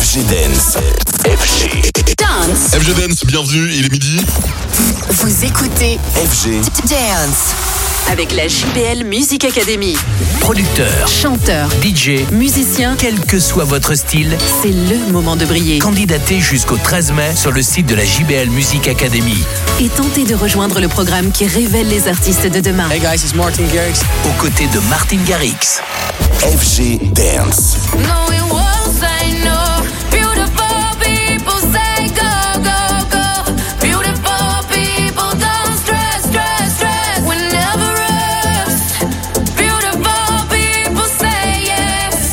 FG Dance. FG Dance. FG Dance, bienvenue, il est midi. Vous écoutez FG Dance avec la JBL Music Academy. Producteur, Chanteur, DJ, musicien, quel que soit votre style, c'est le moment de briller. candidatez jusqu'au 13 mai sur le site de la JBL Music Academy. Et tentez de rejoindre le programme qui révèle les artistes de demain. Hey guys, it's Martin Garrix. Aux côtés de Martin Garrix. FG Dance. No, it won't say no. Beautiful people say go, go, go. Beautiful people don't stress, stress, stress. We never rest. Beautiful people say yes.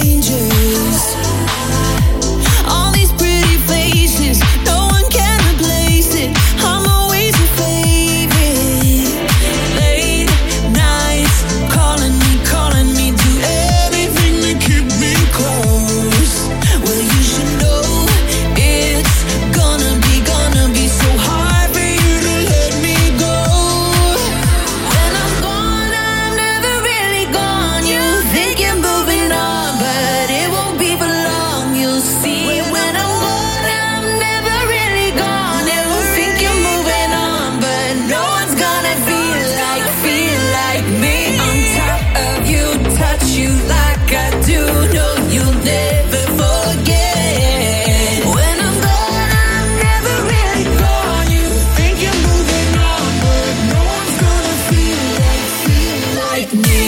strangers. All these pretty faces, no one can replace it. I'm always your favorite. Late nights, calling me, do everything to keep me close. Well, you should know it's gonna be so hard for you to let me go. When I'm gone, I'm never really gone. You think you're moving on, but it won't be for long. You'll see. When I'm gone, I'm never really gone. You think you're moving on, but no one's gonna feel like me. On top of you, touch you like I do. No, you'll never forget. When I'm gone, I'm never really gone. You think you're moving on, but no one's gonna feel like me.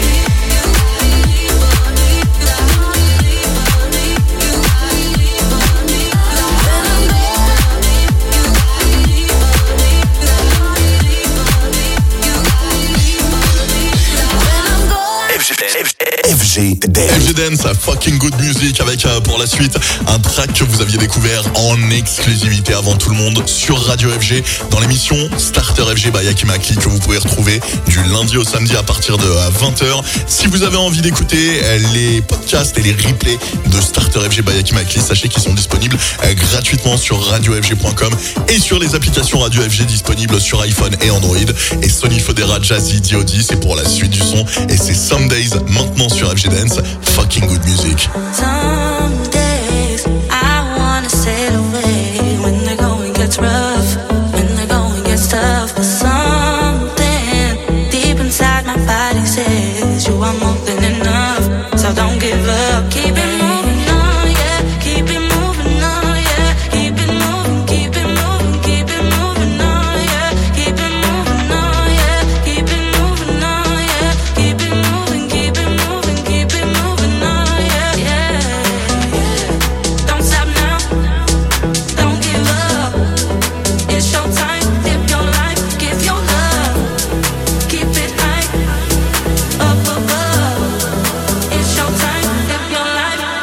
FG Dance. FG Dance, fucking good music avec pour la suite un track que vous aviez découvert en exclusivité avant tout le monde sur Radio FG dans l'émission Starter FG by Hakim Akli que vous pouvez retrouver du lundi au samedi à partir de 20h. Si vous avez envie d'écouter les podcasts et les replays de Starter FG by Hakim Akli, sachez qu'ils sont disponibles gratuitement sur radiofg.com et sur les applications Radio FG disponibles sur iPhone et Android. Et Sony Fodera, Jazzy, D.O.D, c'est pour la suite du son et c'est Some Days maintenant sur FG Dance. Fucking good music. Some days I wanna sail away when the going gets rough, when the going gets tough. But something deep inside my body says you are more than enough. So don't give up, keep it moving on, yeah. Keep it moving on, yeah. Keep it moving, keep it moving, keep it moving on, yeah. Keep it moving on, yeah. Keep it moving on, yeah. Keep it moving, keep it moving, keep it moving on, yeah, yeah. Don't stop now, don't give up. It's your time, live your life, give your love. Keep it high, up above. It's your time, live your life.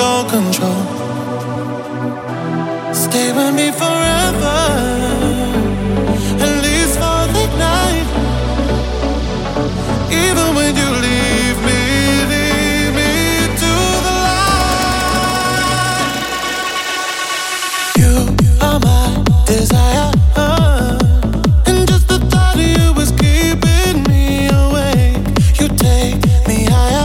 no control. Stay with me forever, at least for the night. Even when you leave me to the light. You are my desire, and just the thought of you is keeping me awake. You take me higher.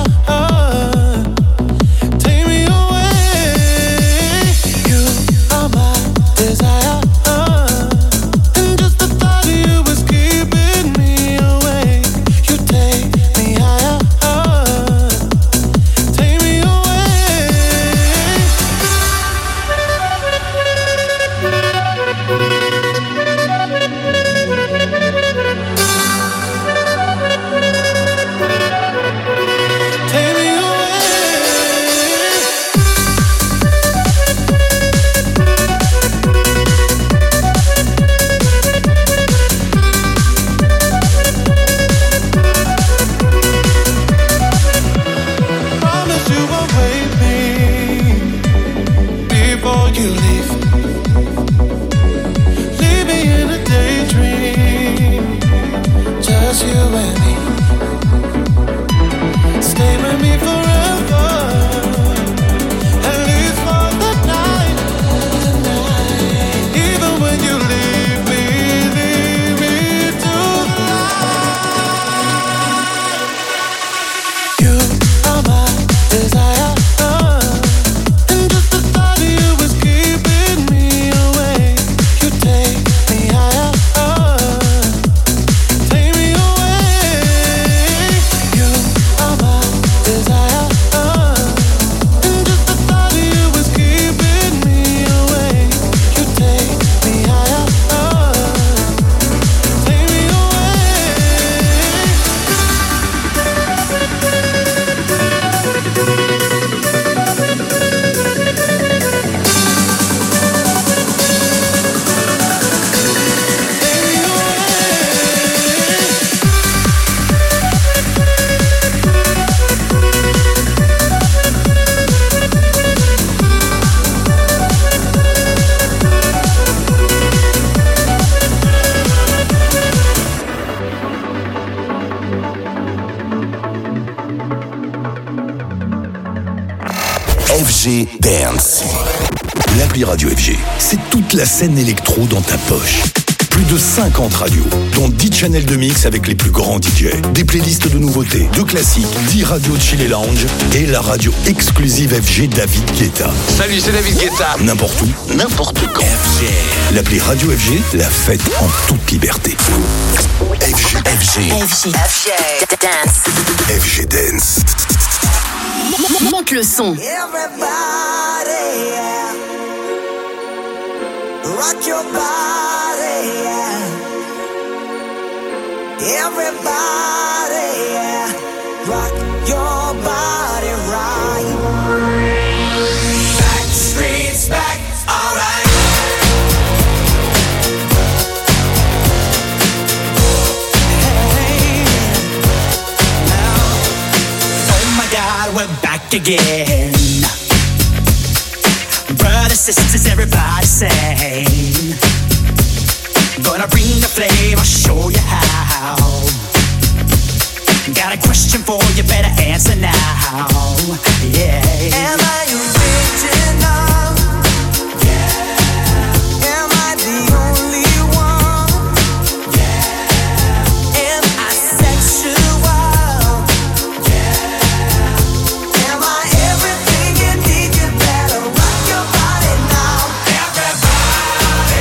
FG Dance. L'appli Radio FG, c'est toute la scène électro dans ta poche. Plus de 50 radios, dont 10 channels de mix avec les plus grands DJ. Des playlists de nouveautés, de classiques, 10 radios chill et lounge et la radio exclusive FG David Guetta. Salut, c'est David Guetta. N'importe où, n'importe quand. FG. L'appli Radio FG, la fête en toute liberté. FG Dance. FG Dance. Monte le son. Everybody, yeah. Rock your body, yeah. Everybody, yeah. Rock your body right. Back streets back, alright. Hey, now, oh my God, we're back again. Brothers, sisters, everybody sing. Gonna bring the flame, I'll show you how. Got a question for you, better answer now. Yeah. Am I original? Yeah. Am I the only one? Yeah. Am I sexual? Yeah. Am I everything you need? You better rock your body now. Everybody,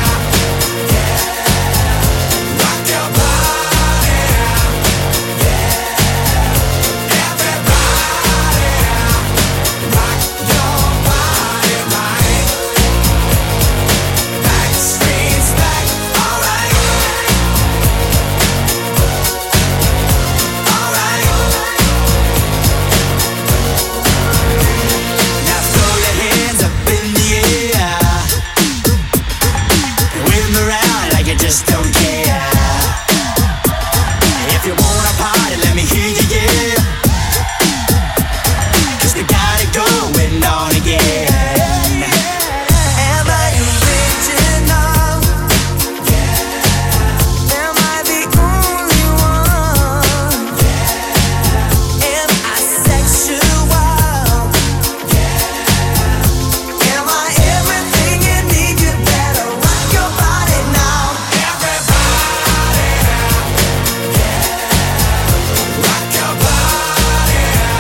yeah. Rock your body, yeah. Everybody, rock Am I original? Am I the only one? Am I sexual? Am I everything you need? You better rock your body now. Rock your body.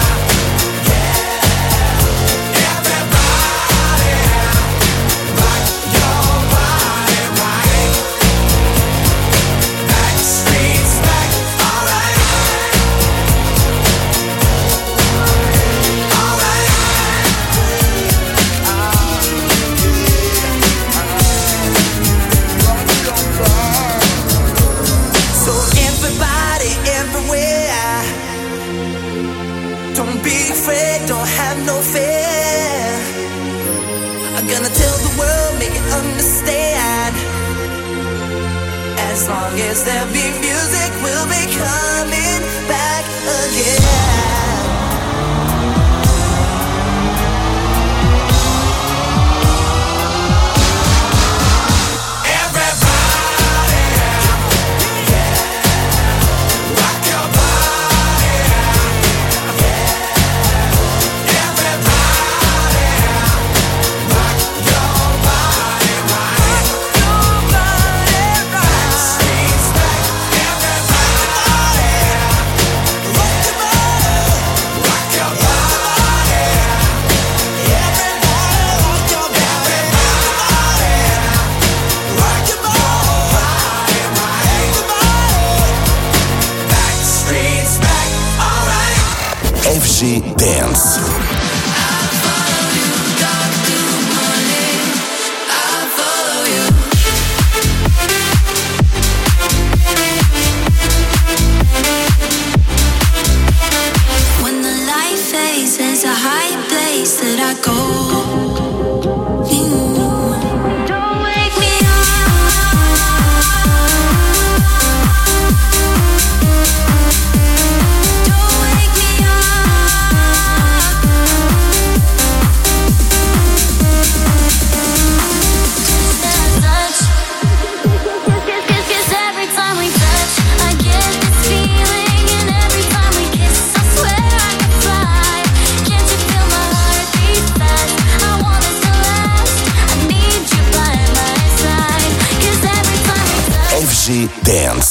Backstreet's back, alright. Alright. So everybody, everywhere, don't be afraid, don't have no fear. I'm gonna tell the world, make it understand. As long as there be music, we'll be coming back again. FG Dance. When the light fades, there's a high place that I go. Don't wake me up. Don't wake me up. Kiss every time we touch. I get this feeling, and every time we kiss, I swear I could fly. Can't you feel my heart beat fast? I want this to last. I need you by my side. 'Cause every time we touch. FG Dance.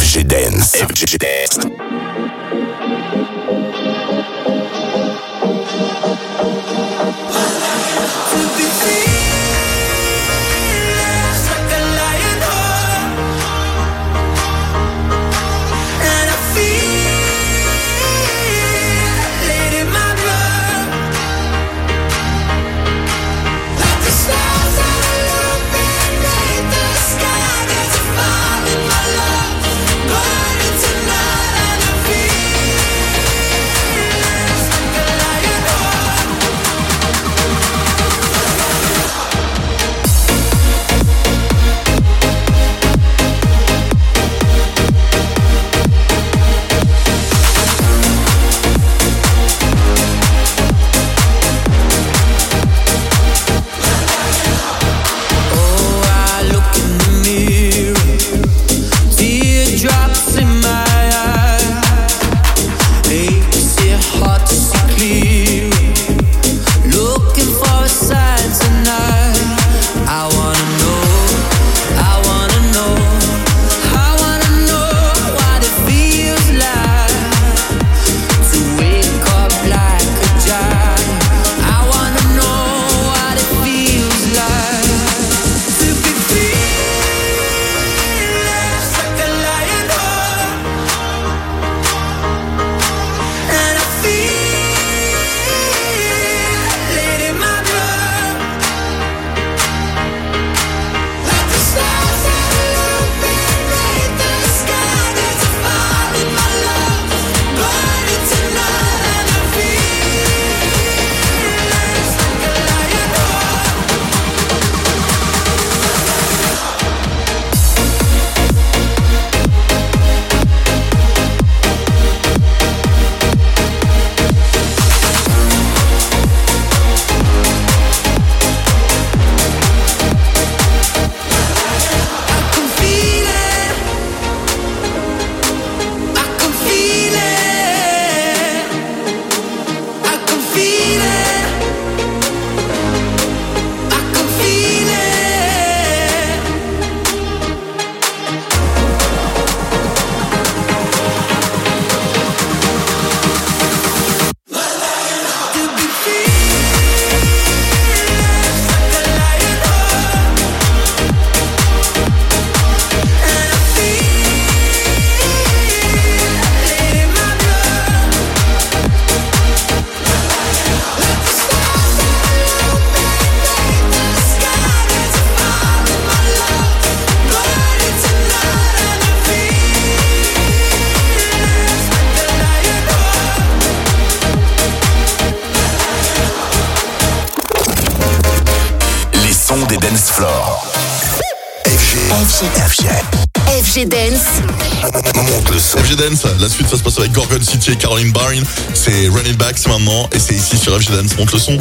FG Dance. FG Dance. FG Dance. Monte le son. FG Dance, la suite ça se passe avec Gorgon City et Caroline Byrne. C'est Run It Back, c'est maintenant, et c'est ici sur FG Dance. Monte le son.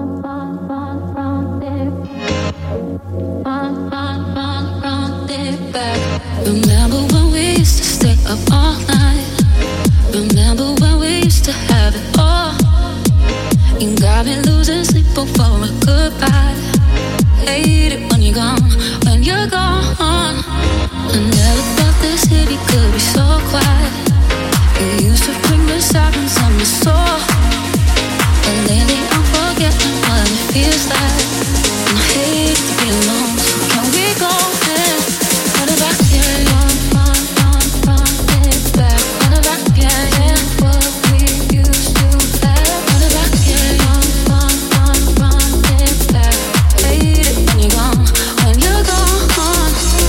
Remember when we used to stay up all night? Remember when we used to have it all? You got me losing sleep over a goodbye. Hate it when you're gone, when you're gone. I never thought this city could be so quiet. You used to bring the sirens on my soul, but lately I'm forgetting what it feels like. And I hate to be alone, so can we go and run it back, yeah, run it back, run it back, yeah, yeah. What we used to have, run it back, yeah, run it back. Hate it when you're gone, when you're gone.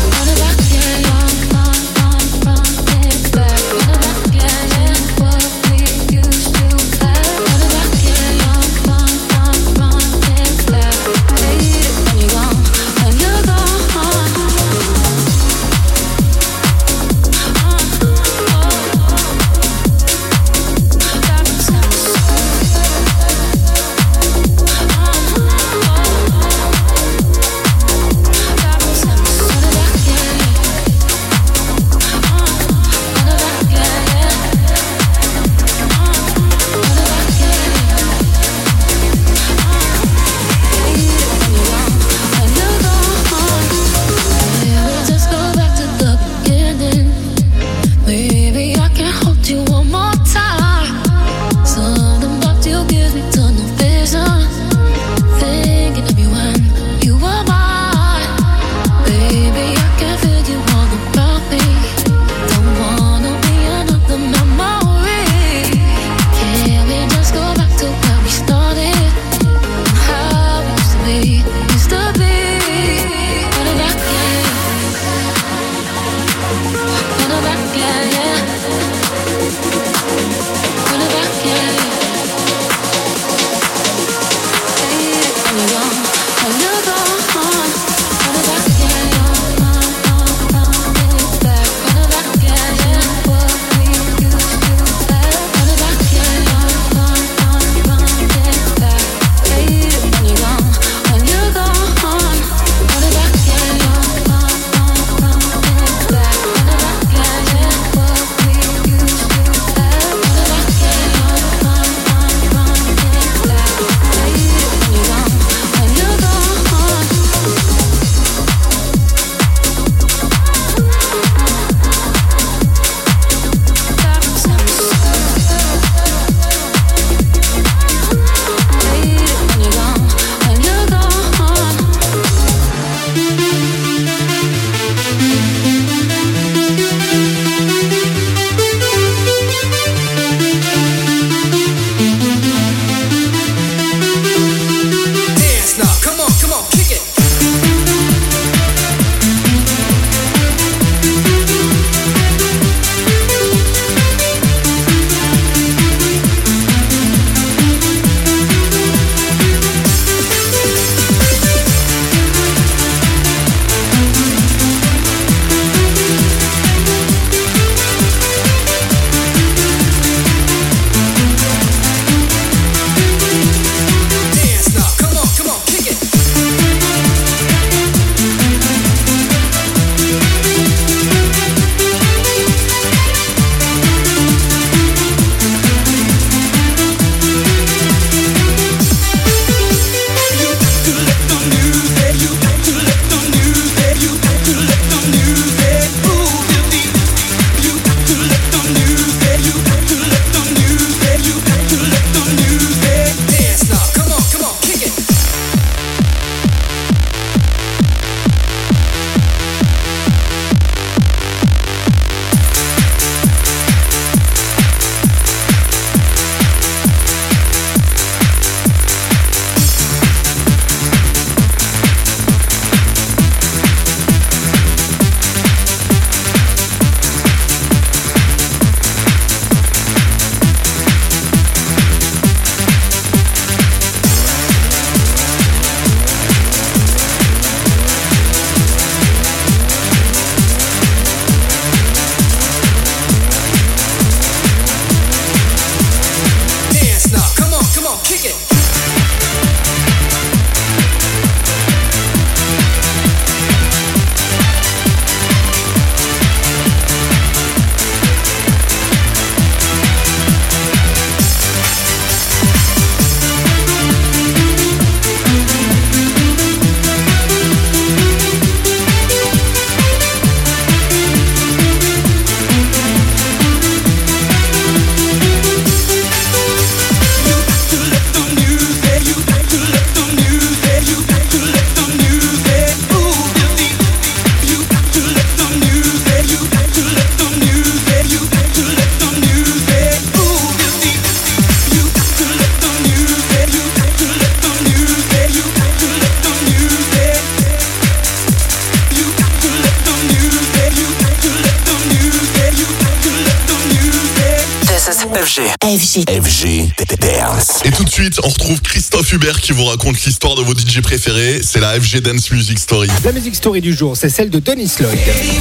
FG Dance. Et tout de suite, on retrouve Christophe Hubert qui vous raconte l'histoire de vos DJ préférés. C'est la FG Dance Music Story. La musique story du jour, c'est celle de Dennis Lloyd.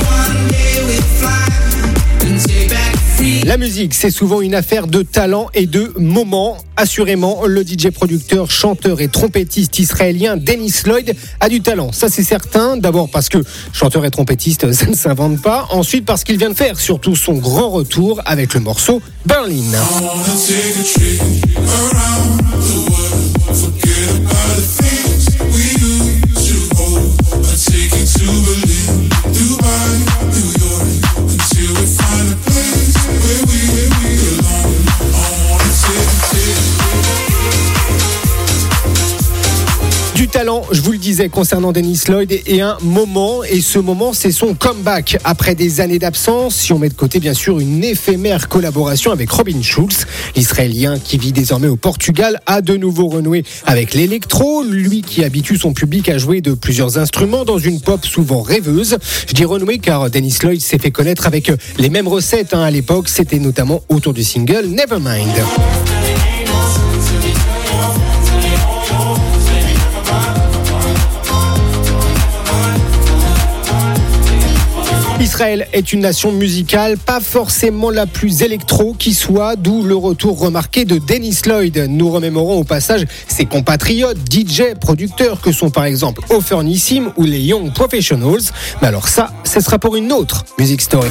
La musique, c'est souvent une affaire de talent et de moments. Assurément, le DJ producteur, chanteur et trompettiste israélien Dennis Lloyd a du talent. Ça, c'est certain. D'abord parce que chanteur et trompettiste, ça ne s'invente pas. Ensuite, parce qu'il vient de faire surtout son grand retour avec le morceau Berlin. Du talent, je vous le disais. disais concernant Dennis Lloyd est un moment, et ce moment c'est son comeback après des années d'absence, si on met de côté bien sûr une éphémère collaboration avec Robin Schulz. L'Israélien qui vit désormais au Portugal a de nouveau renoué avec l'électro, lui qui habitue son public à jouer de plusieurs instruments dans une pop souvent rêveuse. Je dis renoué car Dennis Lloyd s'est fait connaître avec les mêmes recettes à l'époque, c'était notamment autour du single Nevermind. Israël est une nation musicale, pas forcément la plus électro qui soit, d'où le retour remarqué de Dennis Lloyd. Nous remémorons au passage ses compatriotes, DJ, producteurs que sont par exemple Ofer Nissim ou les Young Professionals. Mais alors ça, ce sera pour une autre Music Story.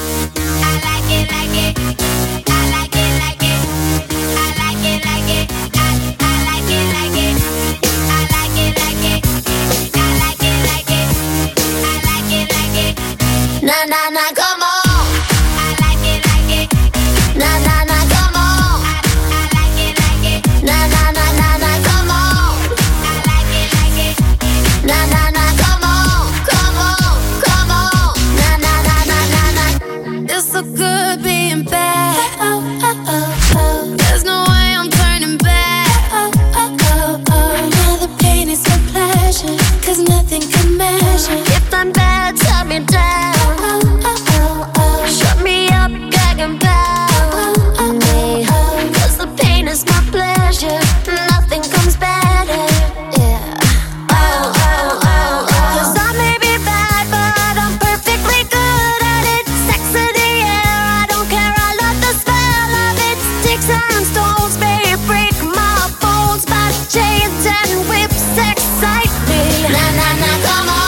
Na na na, come on. I like it, like it. Na na na, come on. I like it, like it. Na na na na na, come on. I like it, like it. Na na na, come on, come on, come on. Na na na na na na. It's so good being bad. Oh oh oh oh. There's no way I'm turning back. Oh oh oh oh. Now the pain is a pleasure, 'cause nothing can measure. If I'm bad, tell me down. Shut me up, gag and bow. Cause the pain is my pleasure. Nothing comes better. Yeah. Oh, oh, oh, oh. 'Cause I may be bad, but I'm perfectly good at it. Sex in the air, I don't care. I love the smell of it. Sticks and stones may break my bones, but chains and whips excite me. Na na na, come on.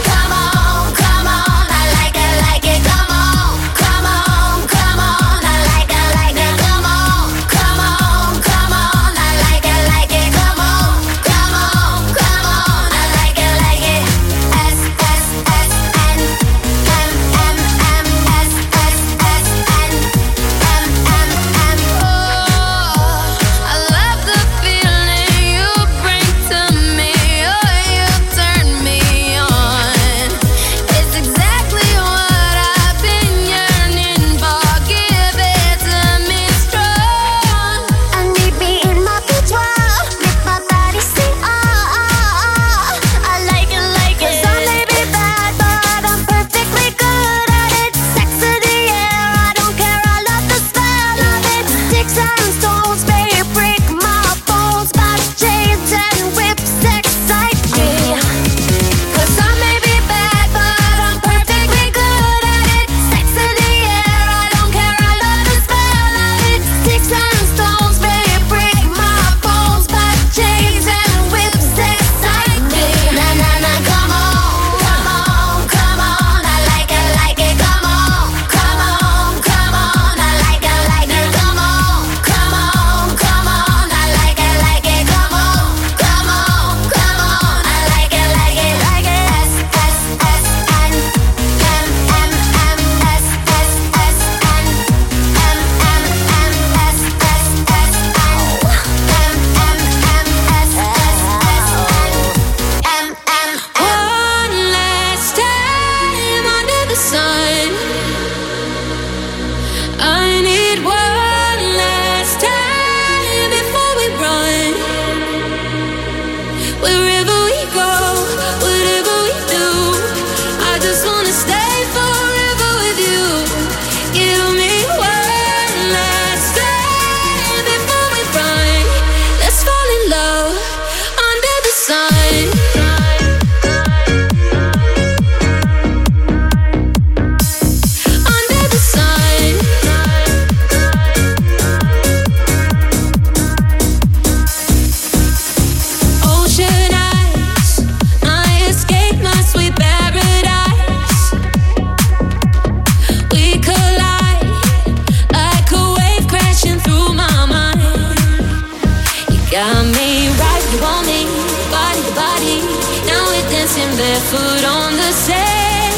barefoot on the sand.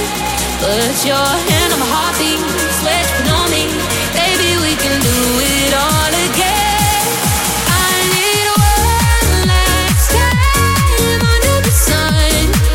Put your hand on my heartbeat, sweat you on me. Baby, we can do it all again. I need one last time under the sun.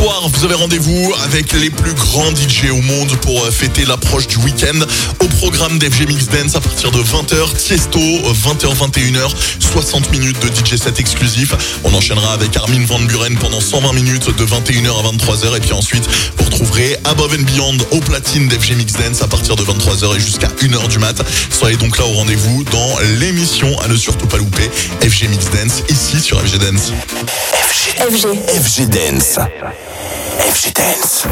soir, vous avez rendez-vous avec les plus grands DJ au monde pour fêter l'approche du week-end. Au programme d'FG Mix Dance à partir de 20h, Tiesto, 20h-21h, 60 minutes de DJ set exclusif. On enchaînera avec Armin van Buuren pendant 120 minutes de 21h à 23h. Et puis ensuite, vous retrouverez Above and Beyond au platine d'FG Mix Dance à partir de 23h et jusqu'à 1h du mat. Soyez donc là au rendez-vous dans l'émission à ne surtout pas louper, FG Mix Dance, ici sur FG Dance. FG Dance. FG Dance.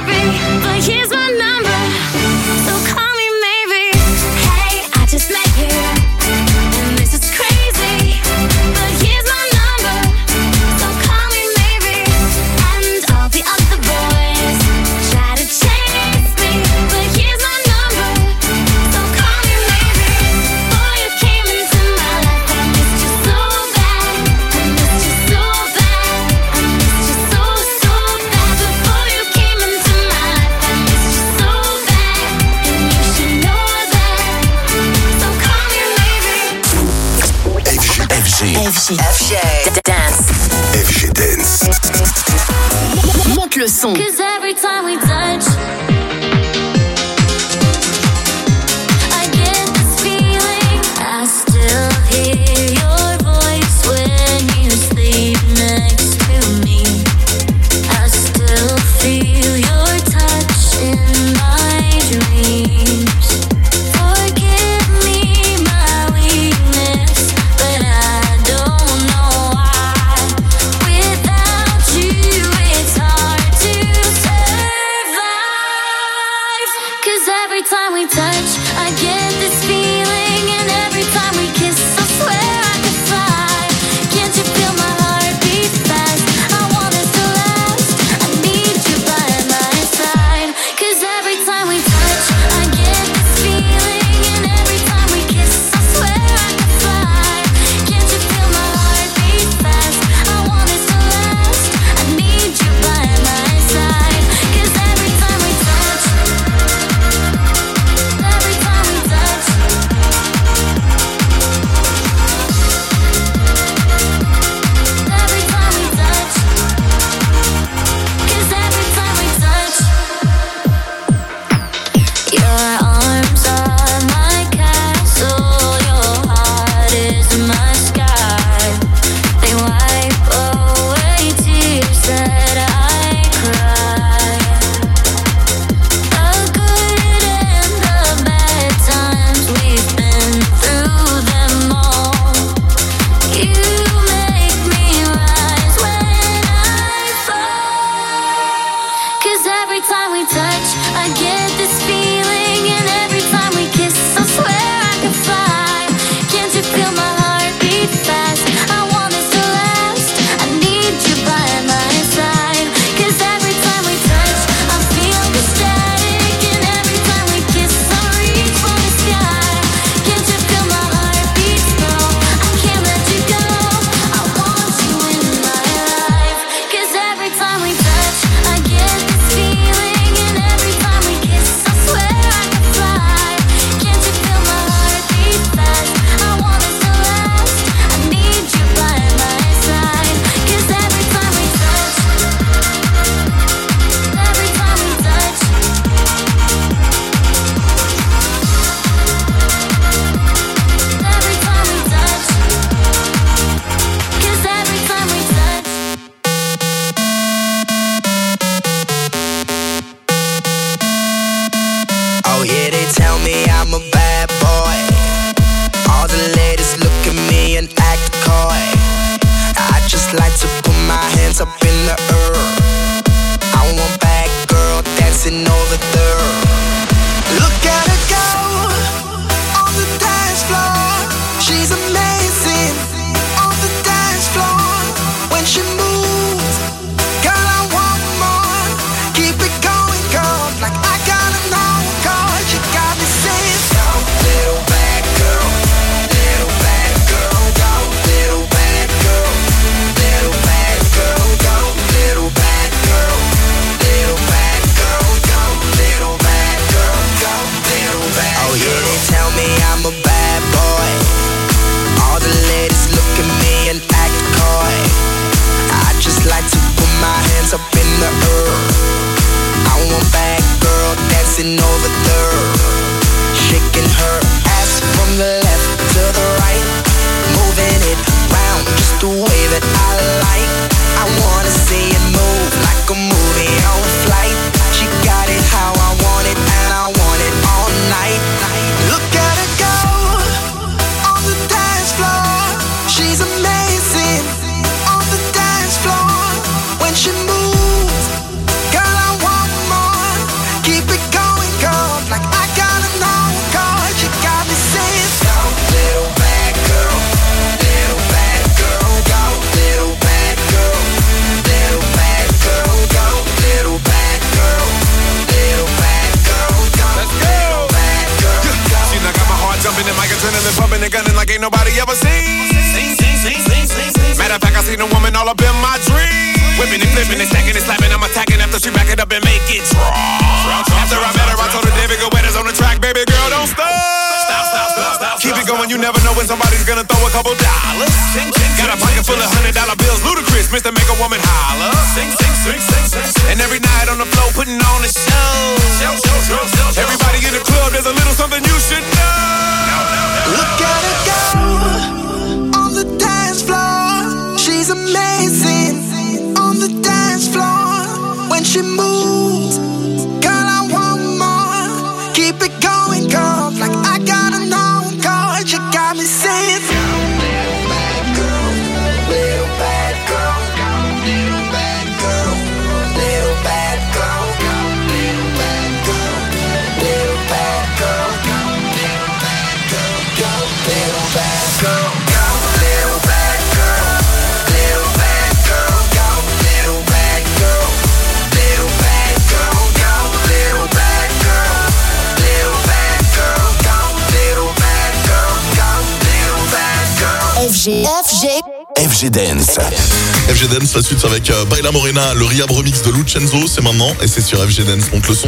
heartbeat, but here's my number, so call me maybe. Hey, I just met you, and this is crazy, but here's my number, so call me maybe. And all the other boys try to chase me, but here's my number, so call me maybe. Before you came into my life, I missed you so bad, I missed you so bad, I missed you so bad. Before you came into my life, I missed you so bad, and you should know that, so call me maybe. FG Dance. FG Dance. Monte le son. 'Cause every time we touch, I get this feeling. I still hear your voice when you sleep next to me. I still feel your touch in my dreams. Forgive me my weakness, but I don't know why. Without you, it's hard to survive. 'Cause every time we touch, I get this feeling, and every time we kiss, I swear I could fly. Can't you feel my heart beat fast? I want it to last. I need you by my side. 'Cause every time we touch, I get this feeling, and every time we kiss, I swear I could fly. Can't you feel my heart beat fast? I want it to last. I need you by my side. 'Cause every time we touch, every time we touch, every time we touch, 'cause every time we touch, your arms are my castle, your heart is my sky. They wipe away tears that I cry. The good and the bad times, we've been through them all. You make me rise when I fall. 'Cause every time we touch, I get this feeling, and every time we kiss, I swear I could fly. Can't you feel my heart beat fast? I want it to last. I need you by my side. 'Cause every time we touch, I feel the static, and every time we kiss, I reach for the sky. Can't you feel my heart beat slow? I can't let you go. I want you in my life. 'Cause every time we touch, I get this feeling, and every time we kiss, I swear I could fly. Can't you feel my heart beat fast? I want it to last. I need you by my side. 'Cause every time we touch, every time we touch, every time we touch, 'cause every time we touch. Oh yeah, they tell me I'm a bad boy. All the ladies look at me and act coy. I just like to put my hands up in the air. I want bad girl dancing over there. Look at her go on the dance floor. She's amazing on the dance floor. When she moves, girl, I want more. Keep it going, girl. Like I gotta know, girl. You got me saying, go, little bad girl, little bad girl, go, little bad girl, little bad girl, go, little bad girl, little bad girl, go, little bad girl, go, little bad. Oh yeah, they tell me I'm a bad boy. All the ladies look at me and act coy. I just like to put my hands up in the air. I want bad girl dancing over there, shaking her ass from the left to the right, moving it round just the way that I like. I wanna see it move like a movie on flight. She got it how I want it, and I want it all night. Look at her go on the dance floor. She's amazing on the dance floor. When she moves, girl, I want more. nobody ever seen. Matter of fact, I seen a woman all up in my dreams. Whipping and flipping and stacking and slapping, I'm attacking after she back it up and make it drop. After I met her, I told her, David, go wet on the track, baby girl, don't stop. Keep it going, you never know when somebody's gonna throw a couple dollars. Got a pocket full of $100 bills, ludicrous, Mr. Make a Woman holler. And every night on the floor, putting on a show. Everybody in the club, there's a little something you should know. Look at her go on the dance floor. She's amazing on the dance floor. When she moves, girl, I want more. Keep it going, girl, like I got a known card. You got me saying, little bad girl, little bad girl, little bad girl, little bad girl, little bad girl, little bad girl, little bad girl, little bad girl, little bad girl, little bad girl, little bad girl, little bad girl, little bad girl, little bad girl, little bad girl, FG Dance. FG Dance, la suite c'est avec Baila Morena, le Rehab remix de Lucenzo, c'est maintenant et c'est sur FG Dance, monte le son.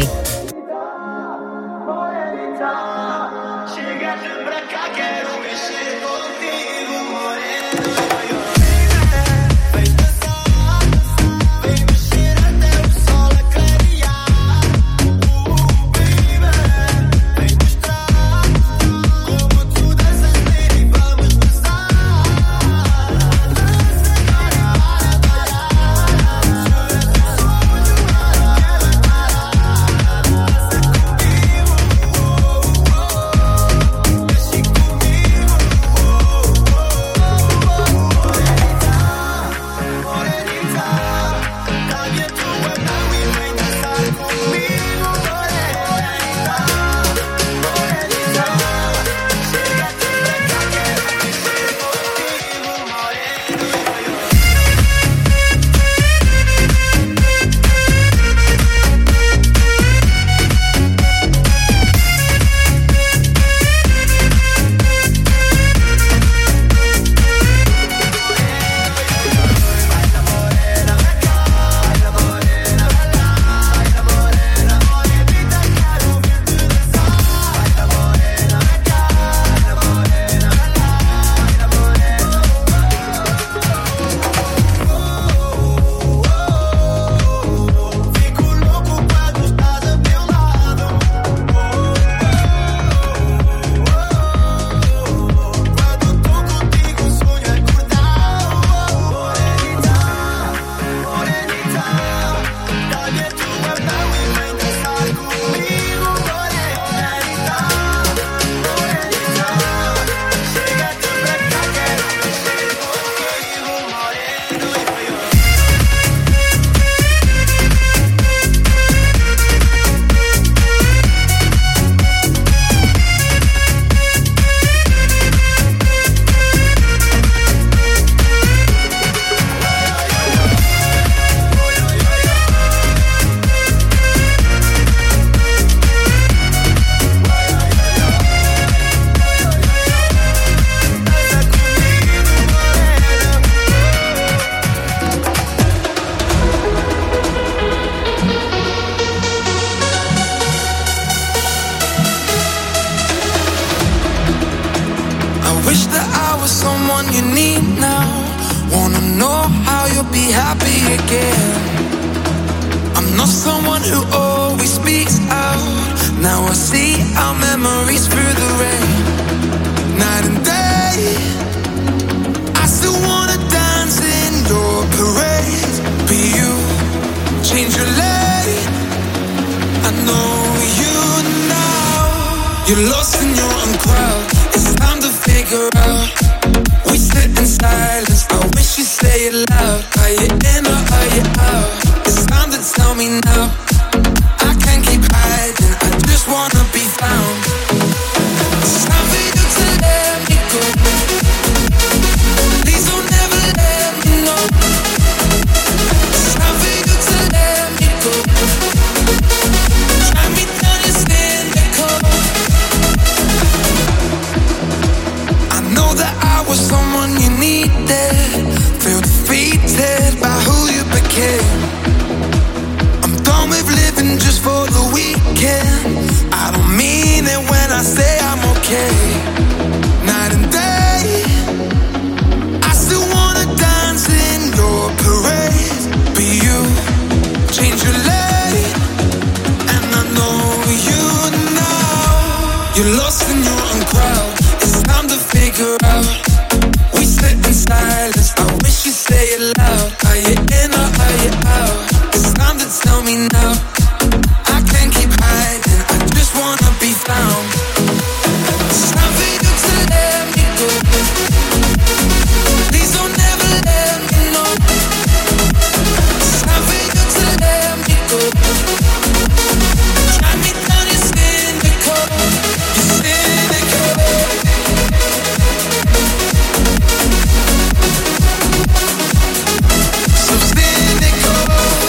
You're lost in your own crowd. It's time to figure out. We sit in silence. I wish you'd say it loud. Are you in or are you out? It's time to tell me now. I can't keep hiding. I just wanna be found. It's time for you to let me go. Please don't ever let me know. It's time for you to let me go. Drag me down and stand there cold. I know that just for the weekend. I don't mean it when I say I'm okay. Night and day, I still wanna dance in your parade. But you change your lane, and I know you now. You're lost in your own crowd. It's time to figure out. We sit in silence. I wish you'd say it loud. Are you in or are you out? It's time to tell me now. I can't keep hiding. I just wanna be found. It's time for you to let me go. Please don't ever let me know. It's time for you to let me go. Drive me down, you're cynical. You're cynical. So cynical.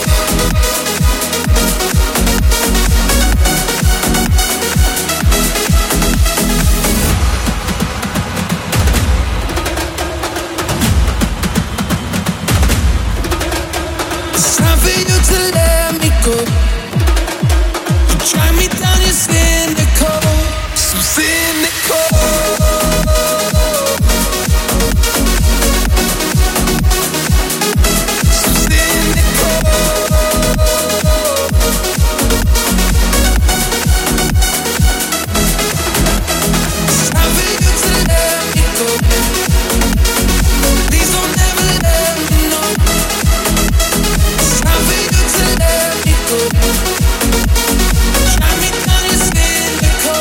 It's time for you to let me go. You drive me down, you're cynical. So cynical. So cynical. It's time for you to let me go. Please don't ever let me know. It's time for you to let me go. Drive me down, you're cynical.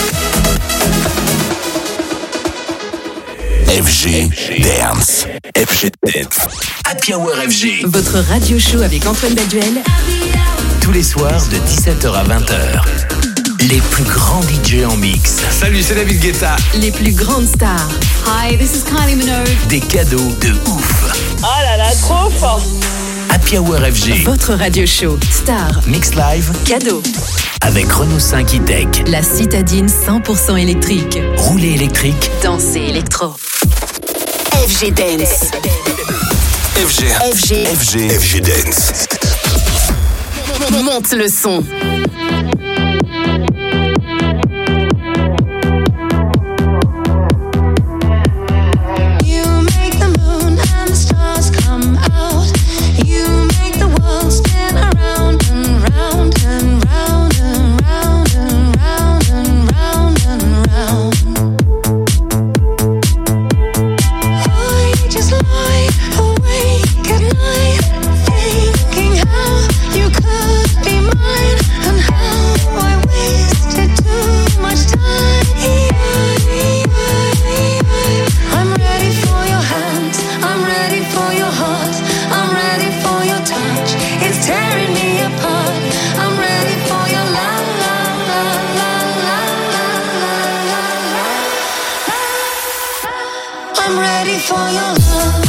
FG Dance. FG Dance. Happy Hour FG. Votre radio show avec Antoine Baduel. Tous les soirs de 17h à 20h. Les plus grands DJ en mix. Salut, c'est David Guetta. Les plus grandes stars. Hi, this is Kylie Minogue. Des cadeaux de ouf. Oh là là, trop fort. Happy Hour FG. Votre radio show. Star. Mix live. Cadeau. Avec Renault 5 E-Tech. La citadine 100% électrique. Rouler électrique. Danser électro. FG Dance. FG Dance. Monte le son. You make the moon and the stars come out. You make the world spin around and round and round and round and round and round and round. I just lie awake at night, thinking how you could be mine and how I wasted too much time. I'm ready for your hands, I'm ready for your heart, I'm ready for your touch. It's tearing me apart. I'm ready for your love, love, love, love, love, love, love, love. I'm ready for your love.